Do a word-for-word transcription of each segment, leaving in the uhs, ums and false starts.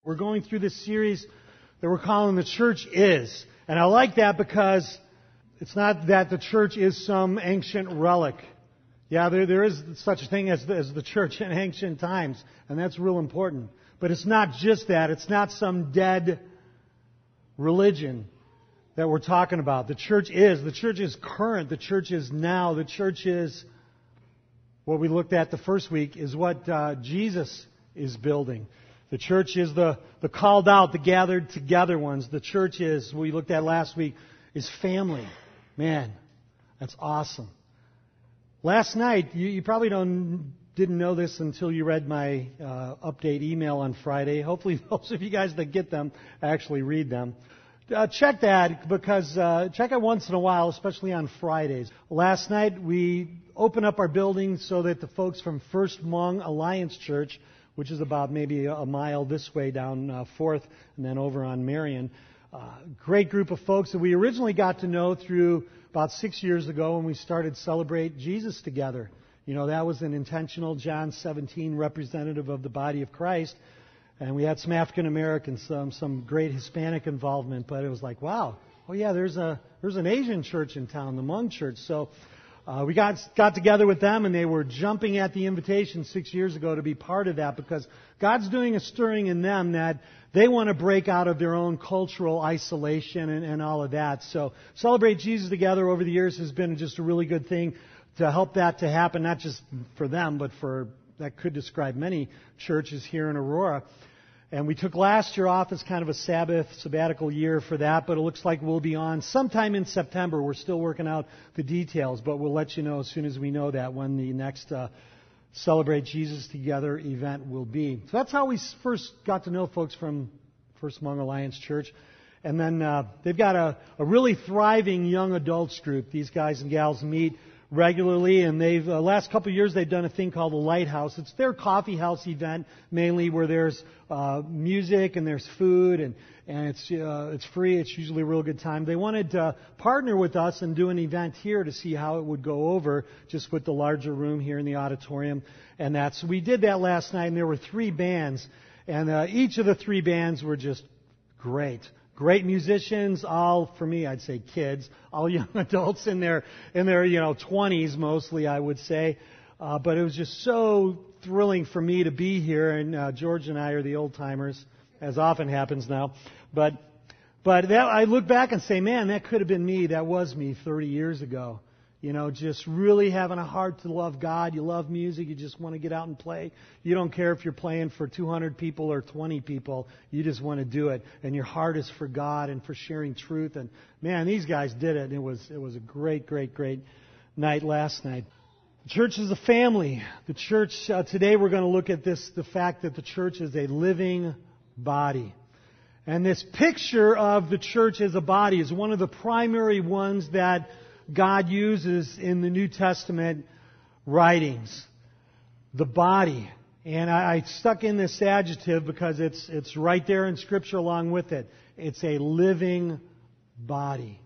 We're going through this series that we're calling The Church Is. And I like that because it's not that the church is some ancient relic. Yeah, there, there is such a thing as the, as the church in ancient times, and that's real important. But it's not just that. It's not some dead religion that we're talking about. The church is. The church is current. The church is now. The church is, what we looked at the first week, is what uh, Jesus is building. The church is the, the called out, the gathered together ones. The church is, we looked at last week, is family. Man, that's awesome. Last night, you, you probably don't didn't know this until you read my uh, update email on Friday. Hopefully those of you guys that get them actually read them. Uh, check that because uh, check it once in a while, especially on Fridays. Last night we opened up our building so that the folks from First Hmong Alliance Church, which is about maybe a mile this way down uh, Fourth and then over on Marion, uh, great group of folks that we originally got to know through about six years ago when we started Celebrate Jesus together. You know, that was an intentional John seventeen representative of the body of Christ. And we had some African Americans, some some great Hispanic involvement, but it was like, wow, oh yeah, there's a there's an Asian church in town, the Hmong Church. So uh, we got got together with them, and they were jumping at the invitation six years ago to be part of that because God's doing a stirring in them that they want to break out of their own cultural isolation and, and all of that. So Celebrate Jesus together over the years has been just a really good thing to help that to happen, not just for them, but for that could describe many churches here in Aurora. And we took last year off as kind of a Sabbath, sabbatical year for that, but it looks like we'll be on sometime in September. We're still working out the details, but we'll let you know as soon as we know that when the next uh, Celebrate Jesus Together event will be. So that's how we first got to know folks from First Hmong Alliance Church. And then uh, they've got a, a really thriving young adults group. These guys and gals meet regularly, and they've uh, last couple of years they've done a thing called the Lighthouse. It's their coffee house event mainly, where there's uh, music and there's food, and and it's uh, it's free. It's usually a real good time. They wanted to partner with us and do an event here to see how it would go over, just with the larger room here in the auditorium, and that's we did that last night. And there were three bands, and uh, each of the three bands were just great. Great musicians, all, for me, I'd say kids, all young adults in their, in their, you know, twenties mostly, I would say. Uh, but it was just so thrilling for me to be here, and uh, George and I are the old timers, as often happens now. But, but that, I look back and say, man, that could have been me. That was me thirty years ago. You know, just really having a heart to love God. You love music. You just want to get out and play. You don't care if you're playing for two hundred people or twenty people. You just want to do it. And your heart is for God and for sharing truth. And man, these guys did it. And it was, it was a great, great, great night last night. The church is a family. The church, uh, today we're going to look at this, the fact that the church is a living body. And this picture of the church as a body is one of the primary ones that God uses in the New Testament writings. The body. And I, I stuck in this adjective because it's it's right there in Scripture along with it. It's a living body.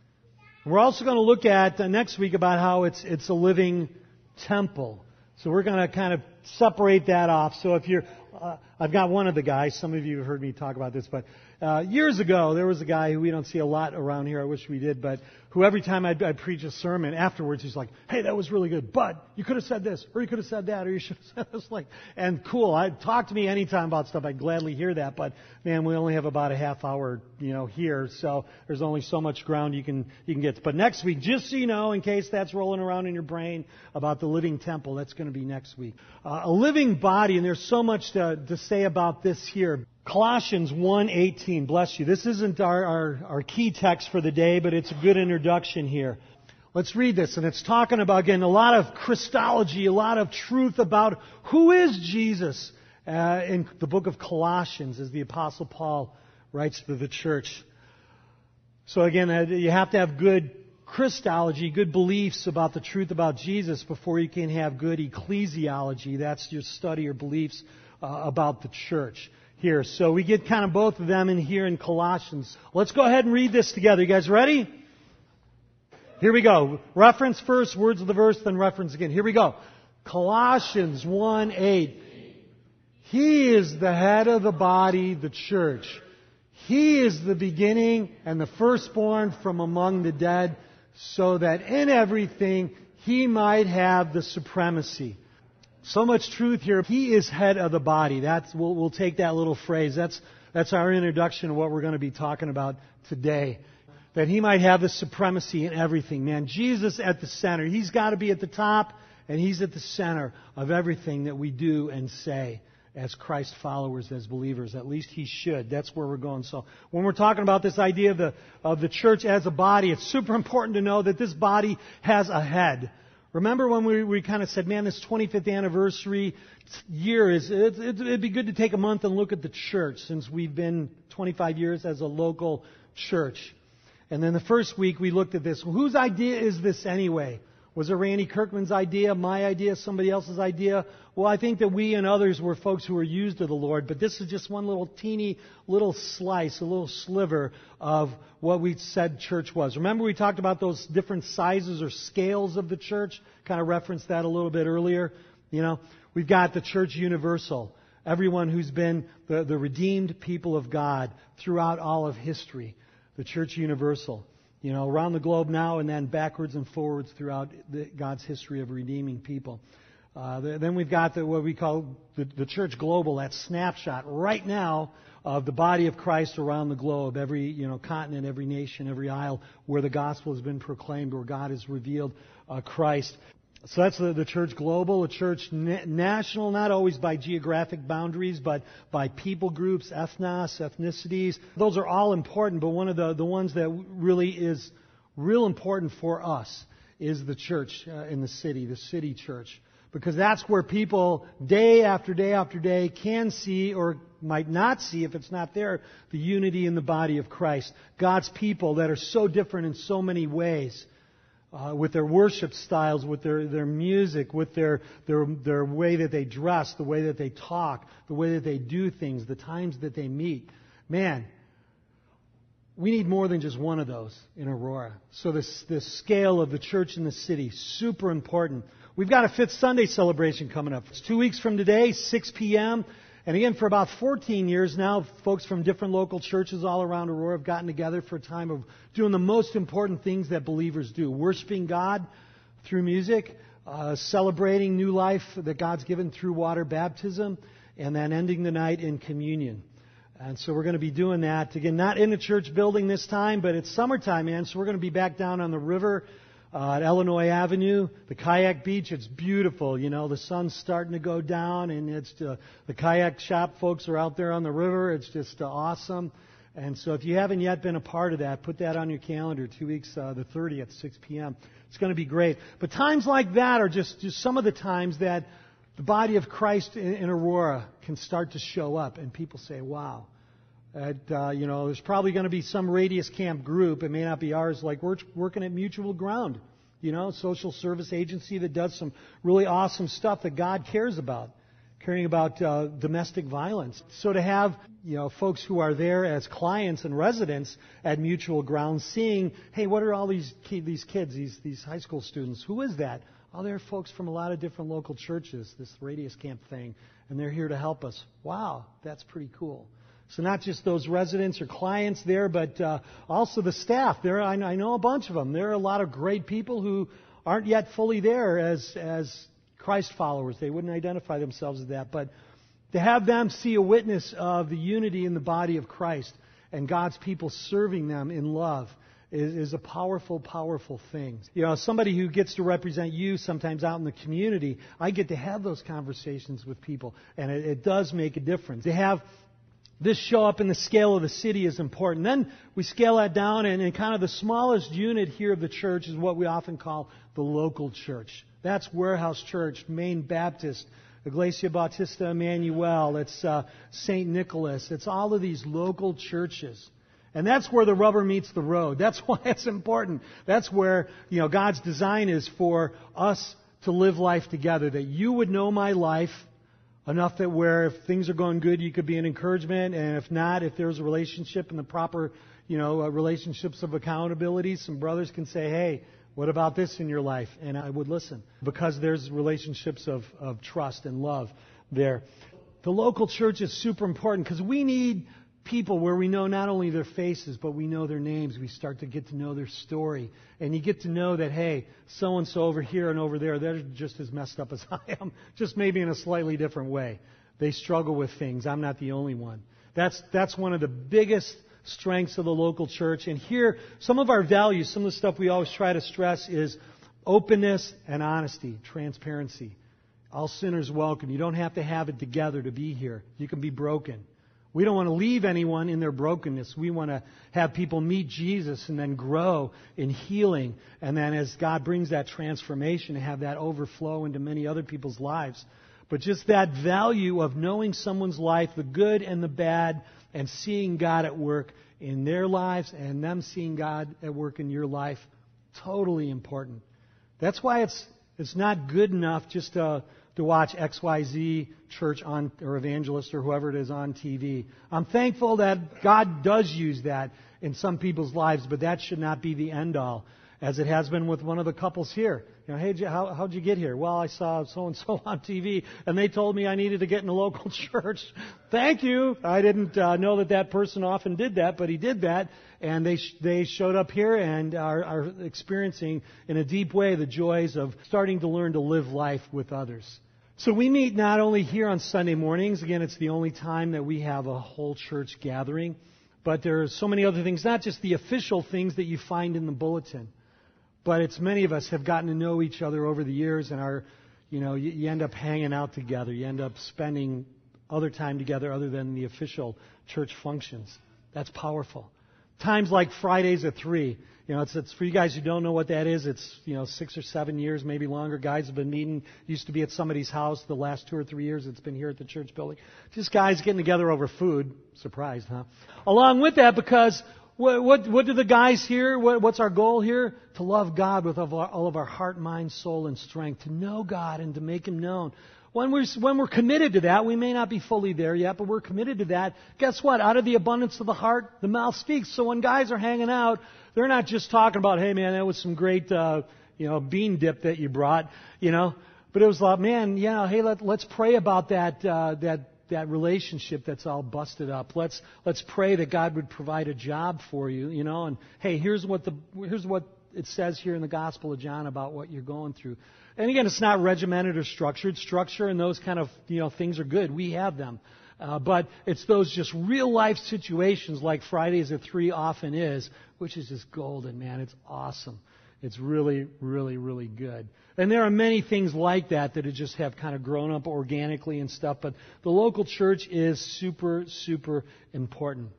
We're also going to look at uh, next week about how it's it's a living temple. So we're going to kind of separate that off. So if you're, uh, I've got one of the guys, some of you have heard me talk about this, but uh, years ago there was a guy who we don't see a lot around here, I wish we did, but who every time I'd, I'd preach a sermon, afterwards he's like, hey, that was really good, but you could have said this, or you could have said that, or you should have said this. Like, and cool, I'd talk to me anytime about stuff, I'd gladly hear that, but man, we only have about a half hour, you know, here, so there's only so much ground you can you can get. But next week, just so you know, in case that's rolling around in your brain about the living temple, that's going to be next week. Uh, a living body, and there's so much to, to say about this here. Colossians one eighteen, bless you. This isn't our, our, our key text for the day, but it's a good introduction here. Let's read this, and it's talking about, again, a lot of Christology, a lot of truth about who is Jesus uh, in the book of Colossians, as the Apostle Paul writes to the church. So again, uh, you have to have good Christology, good beliefs about the truth about Jesus before you can have good ecclesiology. That's your study or beliefs uh, about the church here. So we get kind of both of them in here in Colossians. Let's go ahead and read this together. You guys ready? Here we go. Reference first, words of the verse, then reference again. Here we go. Colossians one eight. He is the head of the body, the church. He is the beginning and the firstborn from among the dead, so that in everything He might have the supremacy. So much truth here. He is head of the body. That's, we'll, we'll take that little phrase. That's, that's our introduction to what we're going to be talking about today. That He might have the supremacy in everything. Man, Jesus at the center. He's got to be at the top, and He's at the center of everything that we do and say as Christ followers, as believers. At least He should. That's where we're going. So when we're talking about this idea of the, of the church as a body, it's super important to know that this body has a head. Remember when we, we kind of said, man, this twenty-fifth anniversary year, is it, it, it'd be good to take a month and look at the church, since we've been twenty-five years as a local church. And then the first week we looked at this. Whose idea is this anyway? Was it Randy Kirkman's idea, my idea, somebody else's idea? Well, I think that we and others were folks who were used of the Lord, but this is just one little teeny little slice, a little sliver of what we said church was. Remember we talked about those different sizes or scales of the church? Kind of referenced that a little bit earlier. You know, we've got the church universal. Everyone who's been the, the redeemed people of God throughout all of history. The church universal. You know, around the globe now and then backwards and forwards throughout the, God's history of redeeming people. Uh, the, then we've got the, what we call the, the church global, that snapshot right now of the body of Christ around the globe, every you know continent, every nation, every isle where the gospel has been proclaimed, where God has revealed uh, Christ. So that's the, the church global, a church na- national, not always by geographic boundaries, but by people groups, ethnos, ethnicities. Those are all important, but one of the, the ones that really is real important for us is the church uh, in the city, the city church. Because that's where people, day after day after day, can see or might not see, if it's not there, the unity in the body of Christ. God's people that are so different in so many ways. Uh, with their worship styles, with their, their music, with their, their their way that they dress, the way that they talk, the way that they do things, the times that they meet. Man, we need more than just one of those in Aurora. So this, this scale of the church in the city, super important. We've got a Fifth Sunday celebration coming up. It's two weeks from today, six p.m., and again, for about fourteen years now, folks from different local churches all around Aurora have gotten together for a time of doing the most important things that believers do. Worshiping God through music, uh, celebrating new life that God's given through water baptism, and then ending the night in communion. And so we're going to be doing that. Again, not in the church building this time, but it's summertime, man, so we're going to be back down on the river. Uh, at Illinois Avenue, the kayak beach, it's beautiful. You know, the sun's starting to go down, and it's uh, the kayak shop folks are out there on the river. It's just uh, awesome. And so if you haven't yet been a part of that, put that on your calendar. Two weeks, uh, the thirtieth, six p.m. It's going to be great. But times like that are just, just some of the times that the body of Christ in, in Aurora can start to show up, and people say, wow. At, uh, you know, there's probably going to be some Radius Camp group. It may not be ours. Like we're working at Mutual Ground, you know, social service agency that does some really awesome stuff that God cares about, caring about uh, domestic violence. So to have, you know, folks who are there as clients and residents at Mutual Ground, seeing, hey, what are all these ki- these kids, these these high school students? Who is that? Oh, they're folks from a lot of different local churches. This Radius Camp thing, and they're here to help us. Wow, that's pretty cool. So not just those residents or clients there, but uh, also the staff. There, I, I know a bunch of them. There are a lot of great people who aren't yet fully there as as Christ followers. They wouldn't identify themselves as that. But to have them see a witness of the unity in the body of Christ and God's people serving them in love is, is a powerful, powerful thing. You know, somebody who gets to represent you sometimes out in the community, I get to have those conversations with people, and it, it does make a difference. To have this show up in the scale of the city is important. Then we scale that down, and, and kind of the smallest unit here of the church is what we often call the local church. That's Warehouse Church, Maine Baptist, Iglesia Bautista Emmanuel, it's uh, Saint Nicholas. It's all of these local churches. And that's where the rubber meets the road. That's why it's important. That's where, you know, God's design is for us to live life together, that you would know my life enough that where if things are going good, you could be an encouragement, and if not, if there's a relationship and the proper, you know, uh, relationships of accountability, some brothers can say, hey, what about this in your life? And I would listen, because there's relationships of, of trust and love there. the local church is super important because we need people where we know not only their faces, but we know their names. We start to get to know their story. And you get to know that, hey, so-and-so over here and over there, they're just as messed up as I am, just maybe in a slightly different way. They struggle with things. I'm not the only one. That's, that's one of the biggest strengths of the local church. And here, some of our values, some of the stuff we always try to stress is openness and honesty, transparency. All sinners welcome. You don't have to have it together to be here. You can be broken. We don't want to leave anyone in their brokenness. We want to have people meet Jesus and then grow in healing. And then as God brings that transformation, have that overflow into many other people's lives. But just that value of knowing someone's life, the good and the bad, and seeing God at work in their lives and them seeing God at work in your life, totally important. That's why it's it's not good enough just to, to watch X Y Z church on or evangelist or whoever it is on T V. I'm thankful that God does use that in some people's lives, but that should not be the end all, as it has been with one of the couples here. You know, hey, how, how'd you get here? Well, I saw so-and-so on T V, and they told me I needed to get in a local church. Thank you. I didn't uh, know that that person often did that, but he did that, and they sh- they showed up here and are, are experiencing in a deep way the joys of starting to learn to live life with others. So we meet not only here on Sunday mornings. Again, it's the only time that we have a whole church gathering, but there are so many other things, not just the official things that you find in the bulletin. But it's many of us have gotten to know each other over the years and are, you know, you, you end up hanging out together. You end up spending other time together other than the official church functions. That's powerful. Times like Fridays at three. You know, it's, it's for you guys who don't know what that is. It's, you know, six or seven years, maybe longer. Guys have been meeting. Used to be at somebody's house the last two or three years. It's been here at the church building. Just guys getting together over food. Surprised, huh? Along with that, because What, what, what do the guys here, what, what's our goal here? To love God with all of our heart, mind, soul, and strength. To know God and to make Him known. When we're, when we're committed to that, we may not be fully there yet, but we're committed to that. Guess what? Out of the abundance of the heart, the mouth speaks. So when guys are hanging out, they're not just talking about, hey man, that was some great, uh, you know, bean dip that you brought, you know. But it was like, man, you know, hey, let, let's pray about that, uh, that, that relationship that's all busted up. Let's let's pray that God would provide a job for you, you know. And hey, here's what the here's what it says here in the Gospel of John about what you're going through. And again, it's not regimented or structured. Structure and those kind of you know things are good. We have them, uh, but it's those just real life situations like Fridays at three often is, which is just golden, man. It's awesome. It's really, really, really good. And there are many things like that that just have kind of grown up organically and stuff, but the local church is super, super important.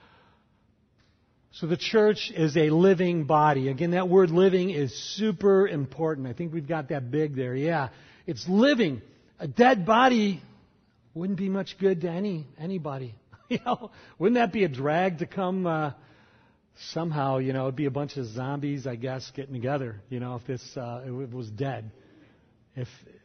So the church is a living body. Again, that word living is super important. I think we've got that big there. Yeah, it's living. A dead body wouldn't be much good to any anybody. You know, wouldn't that be a drag to come... Uh, Somehow, you know, it'd be a bunch of zombies, I guess, getting together. You know, if this uh, it was dead, if,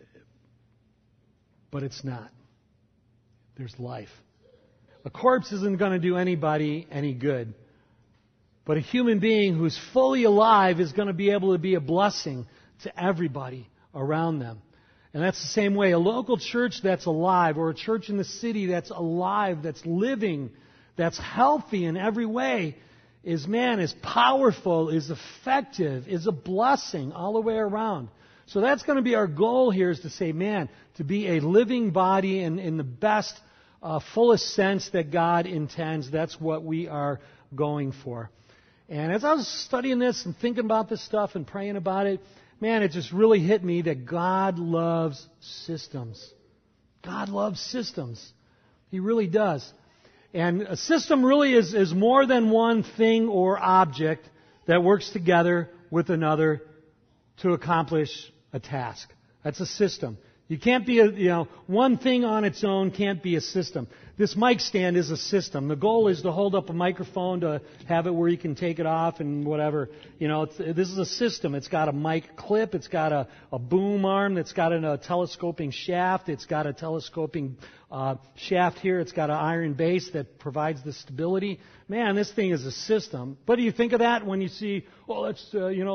but it's not. There's life. A corpse isn't going to do anybody any good, but a human being who's fully alive is going to be able to be a blessing to everybody around them. And that's the same way. A local church that's alive, or a church in the city that's alive, that's living, that's healthy in every way, is, man, is powerful, is effective, is a blessing all the way around. So that's going to be our goal here, is to say, man, to be a living body in, in the best, uh, fullest sense that God intends. That's what we are going for. And as I was studying this and thinking about this stuff and praying about it, man, it just really hit me that God loves systems. God loves systems. He really does. And a system really is, is more than one thing or object that works together with another to accomplish a task. That's a system. You can't be a, you know, one thing on its own can't be a system. This mic stand is a system. The goal is to hold up a microphone, to have it where you can take it off and whatever. You know, it's, this is a system. It's got a mic clip. It's got a, a boom arm. It's got a, a telescoping shaft. It's got a telescoping uh, shaft here. It's got an iron base that provides the stability. Man, this thing is a system. But do you think of that when you see, well, let's, uh, you know,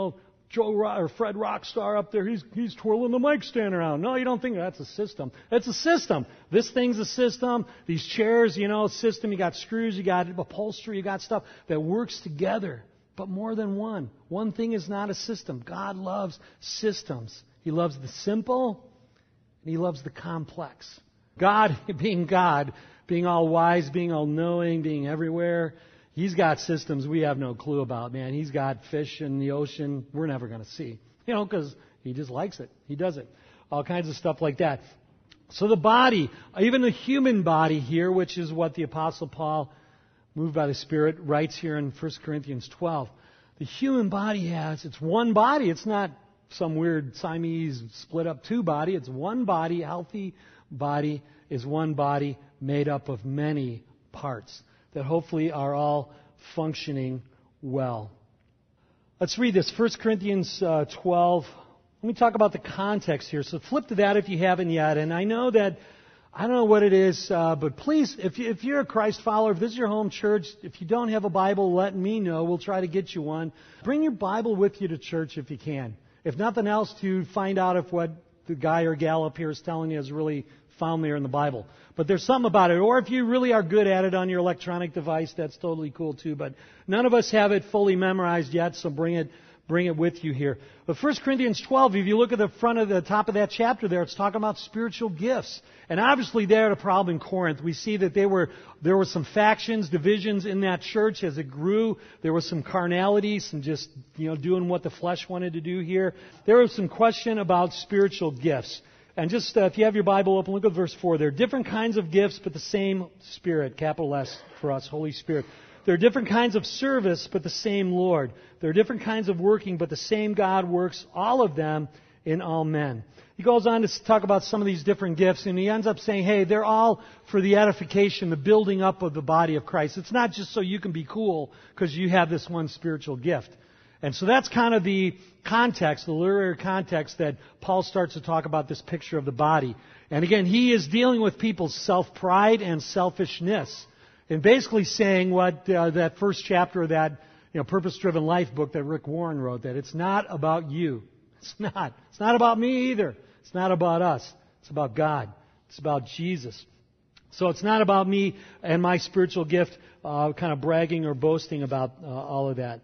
Joe Ro- or Fred Rockstar up there, he's, he's twirling the mic stand around. No, you don't think that's a system. It's a system. This thing's a system. These chairs, you know, system. You got screws, you got upholstery, you got stuff that works together. But more than one. One thing is not a system. God loves systems. He loves the simple, and He loves the complex. God, being God, being all wise, being all knowing, being everywhere, He's got systems we have no clue about, man. He's got fish in the ocean we're never going to see. You know, because He just likes it. He does it. All kinds of stuff like that. So the body, even the human body here, which is what the Apostle Paul, moved by the Spirit, writes here in First Corinthians twelve. The human body has, it's one body. It's not some weird Siamese split up two body. It's one body. Healthy body is one body made up of many parts that hopefully are all functioning well. Let's read this, First Corinthians uh, twelve. Let me talk about the context here. So flip to that if you haven't yet. And I know that, I don't know what it is, uh, but please, if, you, if you're a Christ follower, if this is your home church, if you don't have a Bible, let me know. We'll try to get you one. Bring your Bible with you to church if you can. If nothing else, to find out if what the guy or gal up here is telling you is really found there in the Bible. But there's something about it. Or if you really are good at it on your electronic device, that's totally cool too. But none of us have it fully memorized yet, so bring it bring it with you here. But First Corinthians twelve, if you look at the front of the top of that chapter there, it's talking about spiritual gifts. And obviously they had a problem in Corinth. We see that they were there were some factions, divisions in that church as it grew. There was some carnality, some just, you know, doing what the flesh wanted to do here. There was some question about spiritual gifts. And just, uh, if you have your Bible open, look at verse four. There are different kinds of gifts, but the same Spirit, capital S for us, Holy Spirit. There are different kinds of service, but the same Lord. There are different kinds of working, but the same God works all of them in all men. He goes on to talk about some of these different gifts, and he ends up saying, hey, they're all for the edification, the building up of the body of Christ. It's not just so you can be cool because you have this one spiritual gift. And so that's kind of the context, the literary context that Paul starts to talk about this picture of the body. And again, he is dealing with people's self-pride and selfishness. And basically saying what uh, that first chapter of that, you know, Purpose-Driven Life book that Rick Warren wrote, that it's not about you. It's not. It's not about me either. It's not about us. It's about God. It's about Jesus. So it's not about me and my spiritual gift, uh, kind of bragging or boasting about uh, all of that.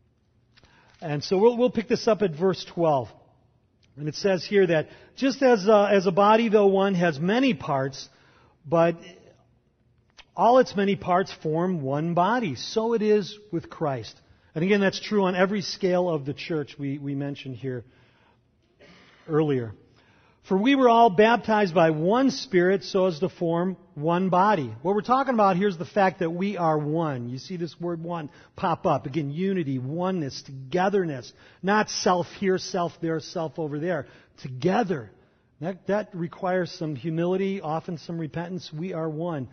And so we'll, we'll pick this up at verse twelve. And it says here that just as uh, as a body, though one has many parts, but all its many parts form one body. So it is with Christ. And again, that's true on every scale of the church we, we mentioned here earlier. For we were all baptized by one Spirit so as to form one body. What we're talking about here is the fact that we are one. You see this word one pop up. Again, unity, oneness, togetherness. Not self here, self there, self over there. Together. That, that requires some humility, often some repentance. We are one.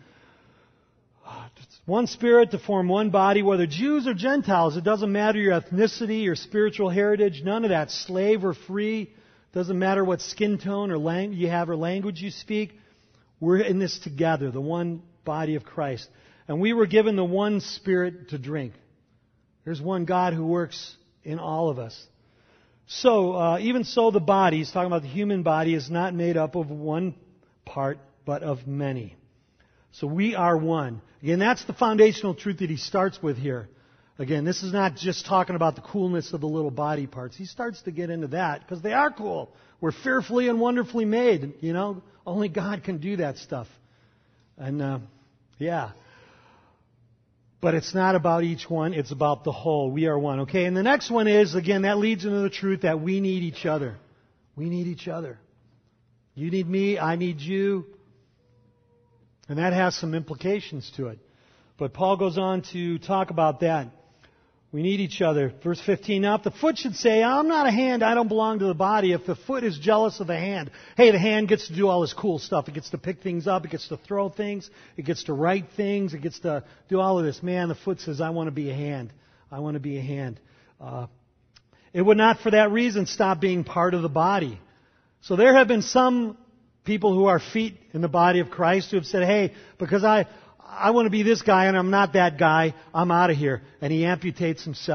One Spirit to form one body, whether Jews or Gentiles. It doesn't matter your ethnicity, your spiritual heritage, none of that. Slave or free. Doesn't matter what skin tone or language you have or language you speak. We're in this together, the one body of Christ. And we were given the one Spirit to drink. There's one God who works in all of us. So, uh, even so, the body, he's talking about the human body, is not made up of one part, but of many. So we are one. Again, that's the foundational truth that he starts with here. Again, this is not just talking about the coolness of the little body parts. He starts to get into that because they are cool. We're fearfully and wonderfully made. You know, only God can do that stuff. And, uh, yeah. But it's not about each one. It's about the whole. We are one. Okay, and the next one is, again, that leads into the truth that we need each other. We need each other. You need me. I need you. And that has some implications to it. But Paul goes on to talk about that. We need each other. Verse fifteen, now if the foot should say, I'm not a hand, I don't belong to the body. If the foot is jealous of the hand, hey, the hand gets to do all this cool stuff. It gets to pick things up. It gets to throw things. It gets to write things. It gets to do all of this. Man, the foot says, I want to be a hand. I want to be a hand. Uh, it would not for that reason stop being part of the body. So there have been some people who are feet in the body of Christ who have said, hey, because I... I want to be this guy and I'm not that guy, I'm out of here. And he amputates himself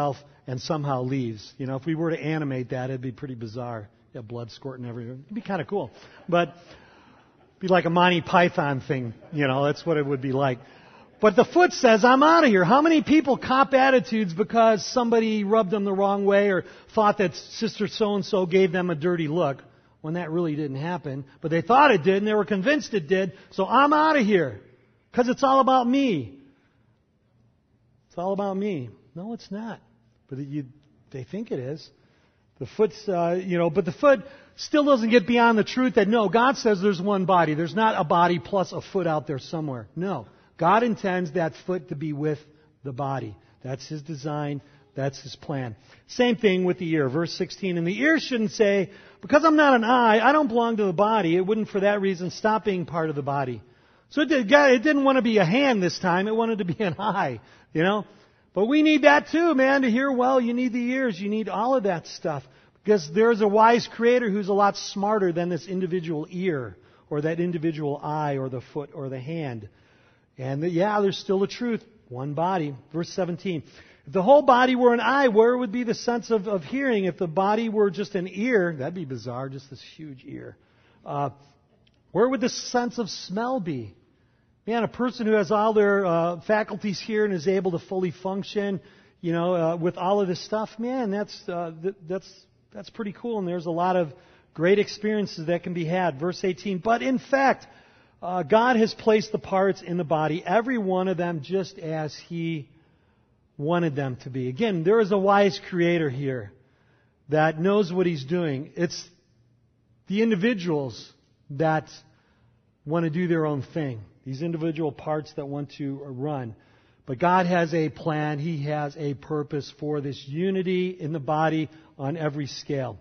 and somehow leaves. You know, if we were to animate that, it'd be pretty bizarre. Yeah, blood squirting everywhere. It'd be kind of cool. But it'd be like a Monty Python thing. You know, that's what it would be like. But the foot says, I'm out of here. How many people cop attitudes because somebody rubbed them the wrong way or thought that Sister So-and-so gave them a dirty look when that really didn't happen? But they thought it did and they were convinced it did. So I'm out of here because it's all about me. It's all about me. No, it's not. But you, they think it is. The foot's, uh, you know, but the foot still doesn't get beyond the truth that no, God says there's one body. There's not a body plus a foot out there somewhere. No. God intends that foot to be with the body. That's His design. That's His plan. Same thing with the ear. Verse sixteen. And the ear shouldn't say, because I'm not an eye, I don't belong to the body. It wouldn't for that reason stop being part of the body. So it, did, it didn't want to be a hand this time. It wanted to be an eye. You know? But we need that too, man. To hear well, you need the ears. You need all of that stuff. Because there's a wise Creator who's a lot smarter than this individual ear or that individual eye or the foot or the hand. And the, yeah, there's still a truth. One body. Verse seventeen. If the whole body were an eye, where would be the sense of, of hearing? If the body were just an ear, that'd be bizarre, just this huge ear. Uh, where would the sense of smell be? Man, a person who has all their uh, faculties here and is able to fully function, you know, uh, with all of this stuff, man, that's uh, th- that's that's pretty cool. And there's a lot of great experiences that can be had. Verse eighteen. But in fact, Uh, God has placed the parts in the body, every one of them just as He wanted them to be. Again, there is a wise Creator here that knows what He's doing. It's the individuals that want to do their own thing. These individual parts that want to run. But God has a plan. He has a purpose for this unity in the body on every scale.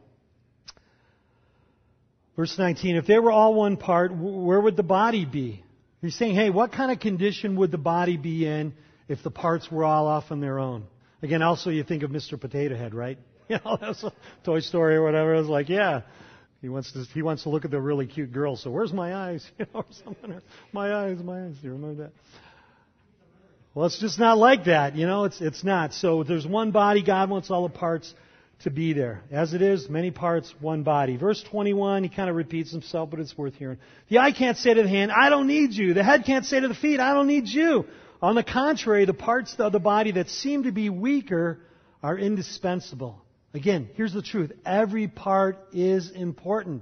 Verse nineteen, if they were all one part, where would the body be? He's saying, hey, what kind of condition would the body be in if the parts were all off on their own? Again, also you think of Mister Potato Head, right? You know, that's a Toy Story or whatever. It's like, yeah, he wants to he wants to look at the really cute girl. So where's my eyes? You know, or something. Or, my eyes, my eyes. Do you remember that? Well, it's just not like that. You know, it's it's not. So there's one body. God wants all the parts to be there. As it is, many parts, one body. Verse twenty-one, he kind of repeats himself, but it's worth hearing. The eye can't say to the hand, I don't need you. The head can't say to the feet, I don't need you. On the contrary, the parts of the body that seem to be weaker are indispensable. Again, here's the truth. Every part is important.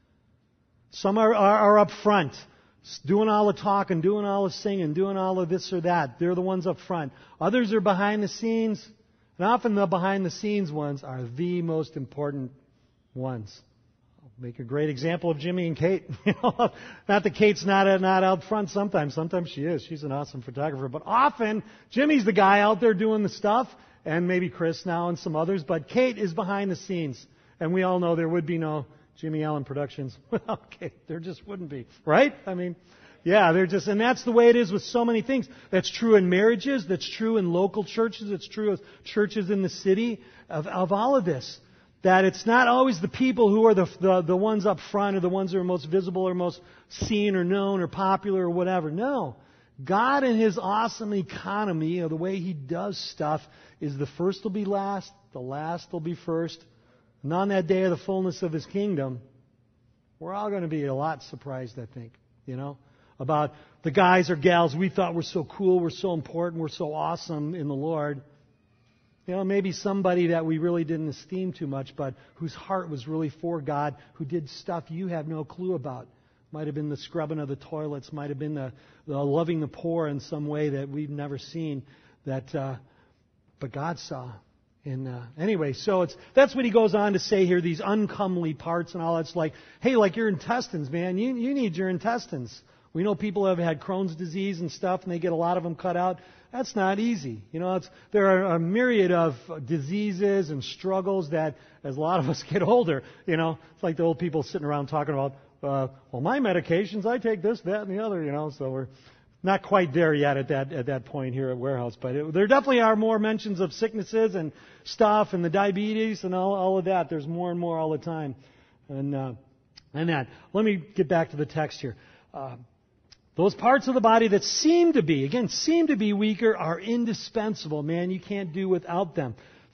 Some are, are, are up front, doing all the talking, doing all the singing, doing all of this or that. They're the ones up front. Others are behind the scenes. And often the behind-the-scenes ones are the most important ones. I'll make a great example of Jimmy and Kate. You know, not that Kate's not not out front sometimes. Sometimes she is. She's an awesome photographer. But often, Jimmy's the guy out there doing the stuff, and maybe Chris now and some others. But Kate is behind the scenes. And we all know there would be no Jimmy Allen Productions without Kate. There just wouldn't be. Right? I mean... Yeah, they're just, and that's the way it is with so many things. That's true in marriages. That's true in local churches. It's true of churches in the city. Of, of all of this, that it's not always the people who are the, the the ones up front or the ones who are most visible or most seen or known or popular or whatever. No, God in His awesome economy, or the way He does stuff, is the first will be last, the last will be first, and on that day of the fullness of His kingdom, we're all going to be a lot surprised, I think. You know. About the guys or gals we thought were so cool, we're so important, we're so awesome in the Lord. You know, maybe somebody that we really didn't esteem too much, but whose heart was really for God, who did stuff you have no clue about. Might have been the scrubbing of the toilets, might have been the, the loving the poor in some way that we've never seen. That, uh, but God saw. And uh, anyway, so it's that's what he goes on to say here. These uncomely parts and all. It's like, hey, like your intestines, man. You you need your intestines. We know people have had Crohn's disease and stuff, and they get a lot of them cut out. That's not easy. You know, it's, there are a myriad of diseases and struggles that, as a lot of us get older, you know, it's like the old people sitting around talking about, uh, well, my medications, I take this, that, and the other, you know. So we're not quite there yet at that at that point here at Warehouse, but it, there definitely are more mentions of sicknesses and stuff, and the diabetes and all all of that. There's more and more all the time, and uh, and that. Let me get back to the text here. Uh, Those parts of the body that seem to be, again, seem to be weaker are indispensable. Man, you can't do without them.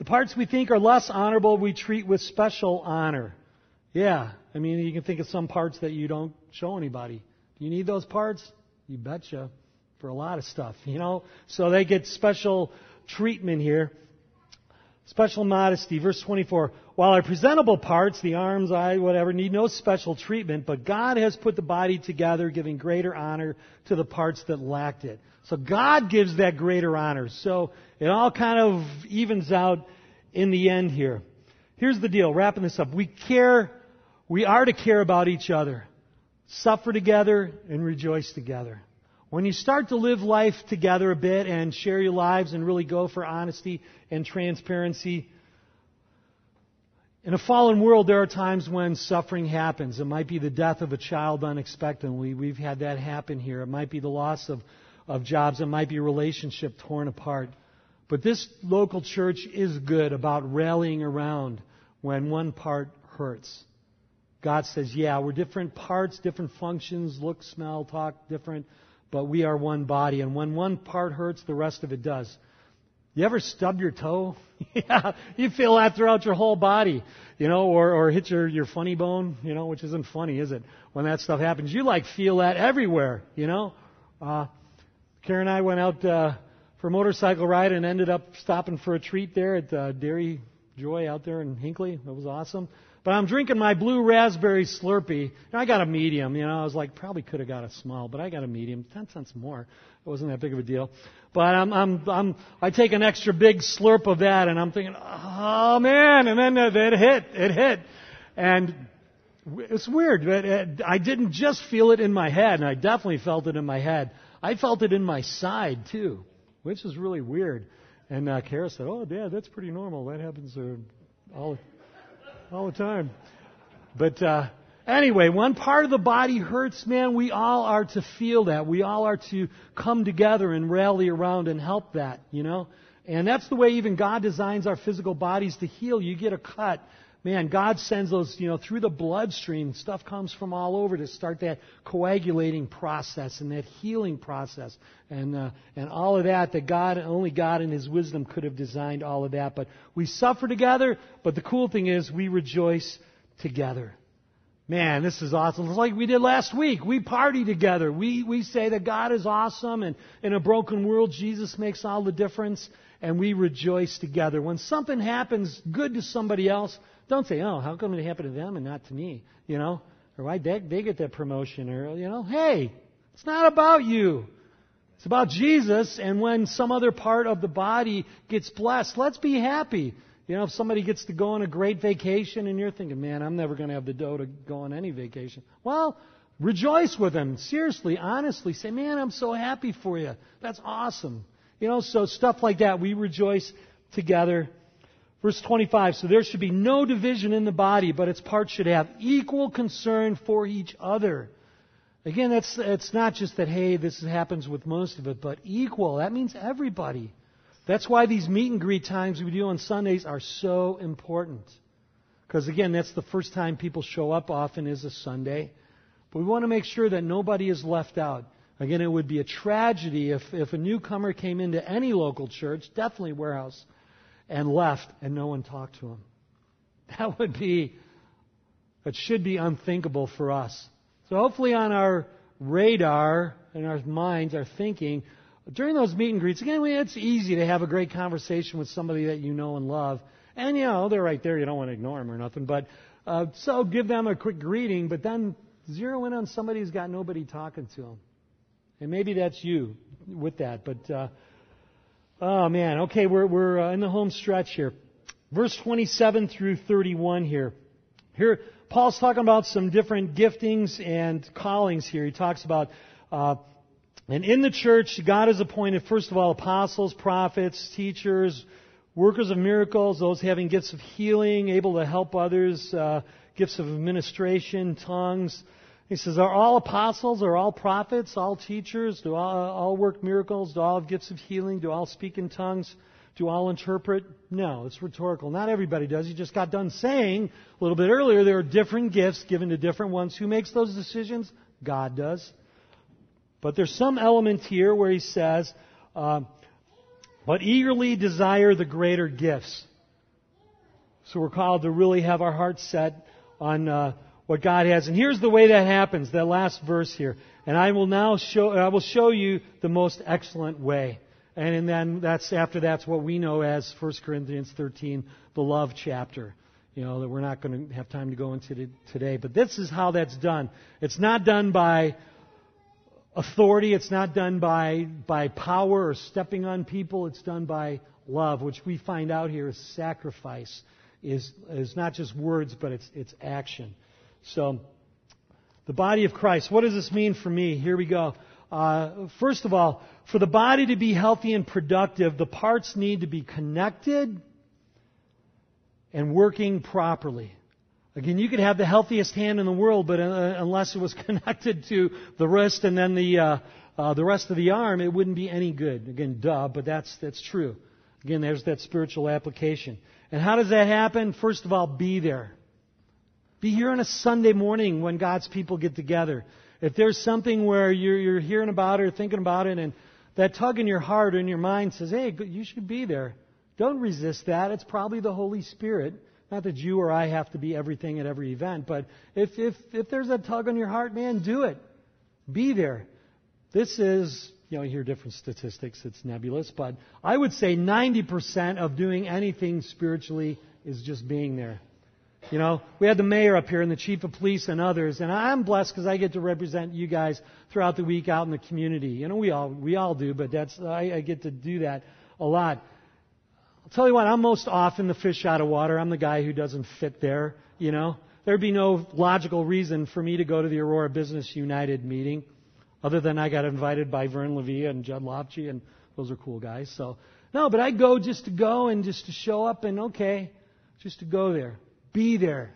The parts we think are less honorable, we treat with special honor. Yeah, I mean, you can think of some parts that you don't show anybody. Do you need those parts? You betcha. For a lot of stuff, you know. So they get special treatment here. Special modesty. Verse twenty-four. While our presentable parts, the arms, eye, whatever, need no special treatment, but God has put the body together, giving greater honor to the parts that lacked it. So God gives that greater honor. So it all kind of evens out in the end here. Here's the deal, wrapping this up. We care, we are to care about each other. Suffer together and rejoice together. When you start to live life together a bit and share your lives and really go for honesty and transparency, in a fallen world, there are times when suffering happens. It might be the death of a child unexpectedly. We've had that happen here. It might be the loss of, of jobs. It might be a relationship torn apart. But this local church is good about rallying around when one part hurts. God says, yeah, we're different parts, different functions, look, smell, talk, different. But we are one body, and when one part hurts, the rest of it does. You ever stub your toe? Yeah, you feel that throughout your whole body, you know, or, or hit your, your funny bone, you know, which isn't funny, is it? When that stuff happens, you like feel that everywhere, you know. Uh, Karen and I went out uh, for a motorcycle ride and ended up stopping for a treat there at uh, Dairy Joy out there in Hinckley. It was awesome. But I'm drinking my blue raspberry Slurpee. And I got a medium, you know. I was like, probably could have got a small, but I got a medium. Ten cents more. It wasn't that big of a deal. But I'm, I'm, I'm, I take an extra big slurp of that, and I'm thinking, oh man! And then it hit, it hit, and it's weird. But it, I didn't just feel it in my head, and I definitely felt it in my head. I felt it in my side too, which is really weird. And uh, Kara said, "Oh, Dad, that's pretty normal. That happens uh, all." All the time. But uh, anyway, one part of the body hurts, man. We all are to feel that. We all are to come together and rally around and help that, you know. And that's the way even God designs our physical bodies to heal. You get a cut. Man, God sends those, you know, through the bloodstream. Stuff comes from all over to start that coagulating process and that healing process. And uh, and all of that, that God, only God in His wisdom could have designed all of that. But we suffer together, but the cool thing is we rejoice together. Man, this is awesome. It's like we did last week. We party together. We we say that God is awesome, and in a broken world, Jesus makes all the difference, and we rejoice together. When something happens good to somebody else, don't say, oh, how come it happened to them and not to me? You know, or why they, they get that promotion? Or, you know, hey, it's not about you. It's about Jesus. And when some other part of the body gets blessed, let's be happy. You know, if somebody gets to go on a great vacation and you're thinking, man, I'm never going to have the dough to go on any vacation. Well, rejoice with them. Seriously, honestly, say, man, I'm so happy for you. That's awesome. You know, so stuff like that, we rejoice together. Verse twenty-five, so there should be no division in the body, but its parts should have equal concern for each other. Again, that's it's not just that, hey, this happens with most of it, but equal. That means everybody. That's why these meet and greet times we do on Sundays are so important. Because again, that's the first time people show up often is a Sunday. But we want to make sure that nobody is left out. Again, it would be a tragedy if, if a newcomer came into any local church, definitely Warehouse, and left and no one talked to him. That would be, that should be unthinkable for us. So hopefully on our radar, in our minds, our thinking, during those meet and greets, again, it's easy to have a great conversation with somebody that you know and love. And, you know, they're right there. You don't want to ignore them or nothing. But uh, so give them a quick greeting, but then zero in on somebody who's got nobody talking to them. And maybe that's you with that. But, uh, oh, man. Okay, we're, we're uh, in the home stretch here. Verse twenty-seven through thirty-one here. Here, Paul's talking about some different giftings and callings here. He talks about... Uh, And in the church, God has appointed, first of all, apostles, prophets, teachers, workers of miracles, those having gifts of healing, able to help others, uh, gifts of administration, tongues. He says, are all apostles, are all prophets, all teachers? Do all, all work miracles? Do all have gifts of healing? Do all speak in tongues? Do all interpret? No, it's rhetorical. Not everybody does. He just got done saying a little bit earlier there are different gifts given to different ones. Who makes those decisions? God does. But there's some element here where he says, uh, but eagerly desire the greater gifts. So we're called to really have our hearts set on uh, what God has. And here's the way that happens, that last verse here. And I will now show, I will show you the most excellent way. And then that's, after that's what we know as First Corinthians thirteen, the love chapter. You know, that we're not going to have time to go into today. But this is how that's done. It's not done by authority. It's not done by, by power or stepping on people. It's done by love, which we find out here is sacrifice. Is, is not just words, but it's, it's action. So, the body of Christ. What does this mean for me? Here we go. Uh, first of all, for the body to be healthy and productive, the parts need to be connected and working properly. Again, you could have the healthiest hand in the world, but uh, unless it was connected to the wrist and then the uh, uh, the rest of the arm, it wouldn't be any good. Again, duh, but that's that's true. Again, there's that spiritual application. And how does that happen? First of all, be there. Be here on a Sunday morning when God's people get together. If there's something where you're, you're hearing about it or thinking about it, and that tug in your heart or in your mind says, hey, you should be there, don't resist that. It's probably the Holy Spirit. Not that you or I have to be everything at every event, but if, if, if there's a tug on your heart, man, do it. Be there. This is, you know, you hear different statistics. It's nebulous, but I would say ninety percent of doing anything spiritually is just being there. You know, we had the mayor up here and the chief of police and others, and I'm blessed because I get to represent you guys throughout the week out in the community. You know, we all we all do, but that's I, I get to do that a lot. I'll tell you what, I'm most often the fish out of water. I'm the guy who doesn't fit there. You know, there'd be no logical reason for me to go to the Aurora Business United meeting, other than I got invited by Vern Levia and Judd Lopchi, and those are cool guys. So no, but I go just to go and just to show up and okay, just to go there. Be there.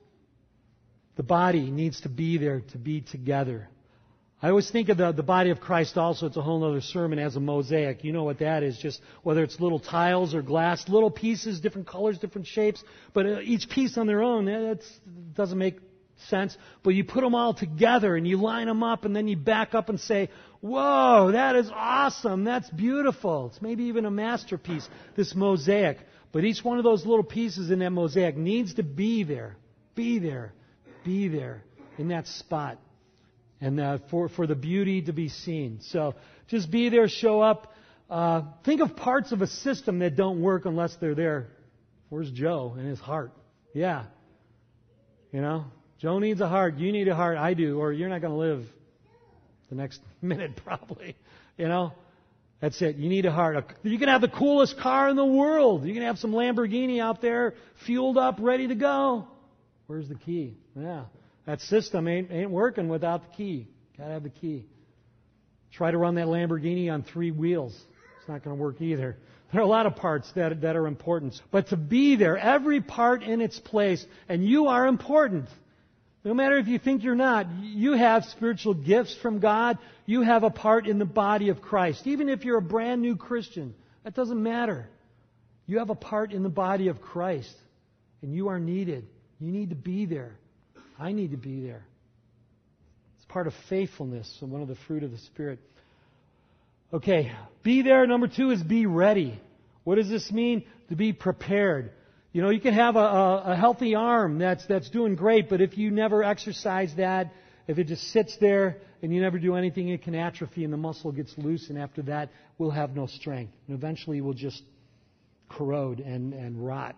The body needs to be there to be together. I always think of the, the body of Christ also, it's a whole other sermon, as a mosaic. You know what that is, just whether it's little tiles or glass, little pieces, different colors, different shapes, but each piece on their own, it doesn't make sense. But you put them all together and you line them up and then you back up and say, whoa, that is awesome, that's beautiful. It's maybe even a masterpiece, this mosaic. But each one of those little pieces in that mosaic needs to be there, be there, be there in that spot, and uh, for, for the beauty to be seen. So just be there, show up. Uh, think of parts of a system that don't work unless they're there. Where's Joe and his heart? Yeah. You know, Joe needs a heart. You need a heart. I do. Or you're not going to live the next minute probably. You know. That's it. You need a heart. You can have the coolest car in the world. You can have some Lamborghini out there, fueled up, ready to go. Where's the key? Yeah. That system ain't, ain't working without the key. Got to have the key. Try to run that Lamborghini on three wheels. It's not going to work either. There are a lot of parts that, that are important. But to be there, every part in its place, and you are important. No matter if you think you're not, you have spiritual gifts from God. You have a part in the body of Christ. Even if you're a brand new Christian, that doesn't matter. You have a part in the body of Christ. And you are needed. You need to be there. I need to be there. It's part of faithfulness and one of the fruit of the Spirit. Okay, be there. Number two is be ready. What does this mean? To be prepared. You know, you can have a, a, a healthy arm that's that's doing great, but if you never exercise that, if it just sits there and you never do anything, it can atrophy and the muscle gets loose, and after that, we'll have no strength. And eventually we'll just corrode and, and rot.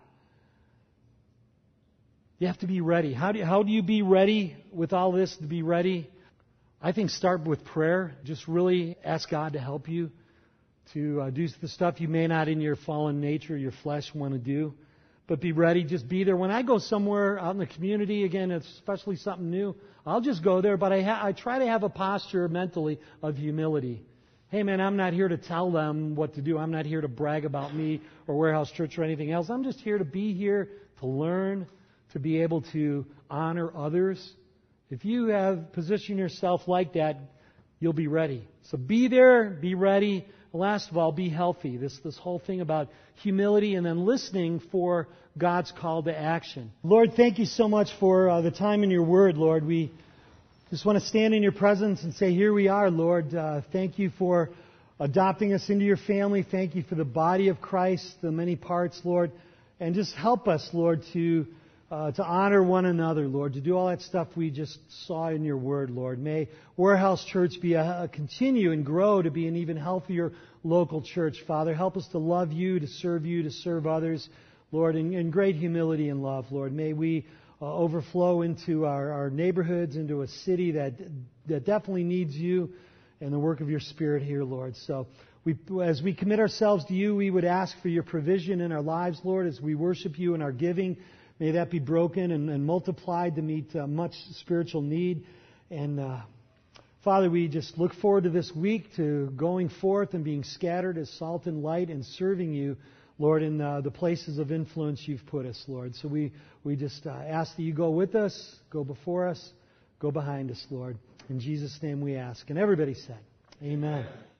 You have to be ready. How do you, how do you be ready with all this to be ready? I think start with prayer. Just really ask God to help you to uh, do the stuff you may not in your fallen nature, your flesh want to do. But be ready, just be there. When I go somewhere out in the community, again, especially something new, I'll just go there, but I, ha- I try to have a posture mentally of humility. Hey man, I'm not here to tell them what to do. I'm not here to brag about me or Warehouse Church or anything else. I'm just here to be here, to learn, to be able to honor others. If you have positioned yourself like that, you'll be ready. So be there, be ready. Last of all, be healthy. This this whole thing about humility and then listening for God's call to action. Lord, thank you so much for uh, the time in your word, Lord. We just want to stand in your presence and say, here we are, Lord. Uh, thank you for adopting us into your family. Thank you for the body of Christ, the many parts, Lord. And just help us, Lord, to uh, to honor one another, Lord, to do all that stuff we just saw in your word, Lord. May Warehouse Church be a, a continue and grow to be an even healthier local church, Father. Help us to love you, to serve you, to serve others, Lord, in, in great humility and love, Lord. May we uh, overflow into our, our neighborhoods, into a city that that definitely needs you and the work of your Spirit here, Lord. So we, as we commit ourselves to you, we would ask for your provision in our lives, Lord, as we worship you in our giving. May that be broken and, and multiplied to meet uh, much spiritual need. And uh, Father, we just look forward to this week, to going forth and being scattered as salt and light and serving you, Lord, in uh, the places of influence you've put us, Lord. So we, we just uh, ask that you go with us, go before us, go behind us, Lord. In Jesus' name we ask. And everybody said, amen.